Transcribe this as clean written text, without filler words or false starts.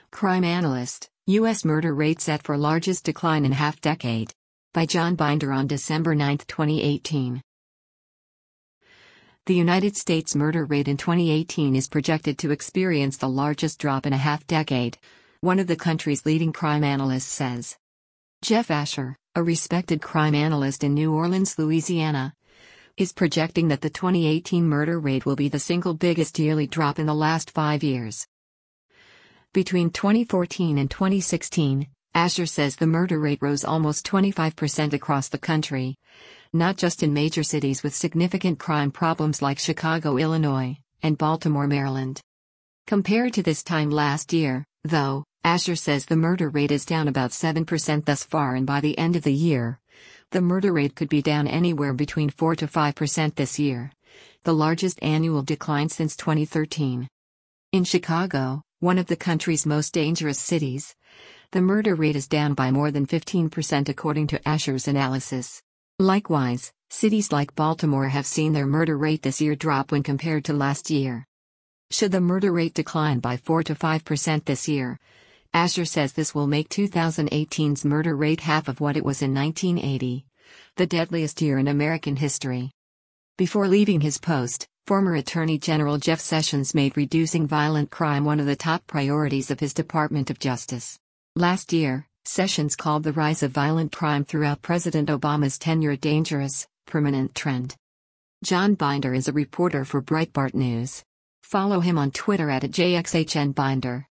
Crime Analyst, U.S. Murder Rate Set for Largest Decline in Half Decade. By John Binder on December 9, 2018. The United States murder rate in 2018 is projected to experience the largest drop in a half decade, one of the country's leading crime analysts says. Jeff Asher, a respected crime analyst in New Orleans, Louisiana, is projecting that the 2018 murder rate will be the single biggest yearly drop in the last 5 years. Between 2014 and 2016, Asher says the murder rate rose almost 25% across the country, not just in major cities with significant crime problems like Chicago, Illinois, and Baltimore, Maryland. Compared to this time last year, though, Asher says the murder rate is down about 7% thus far, and by the end of the year, the murder rate could be down anywhere between 4 to 5% this year, the largest annual decline since 2013. In Chicago, one of the country's most dangerous cities, the murder rate is down by more than 15% according to Asher's analysis. Likewise, cities like Baltimore have seen their murder rate this year drop when compared to last year. Should the murder rate decline by 4 to 5% this year, Asher says this will make 2018's murder rate half of what it was in 1980, the deadliest year in American history. Before leaving his post, former Attorney General Jeff Sessions made reducing violent crime one of the top priorities of his Department of Justice. Last year, Sessions called the rise of violent crime throughout President Obama's tenure a dangerous, permanent trend. John Binder is a reporter for Breitbart News. Follow him on Twitter @JXHNBinder.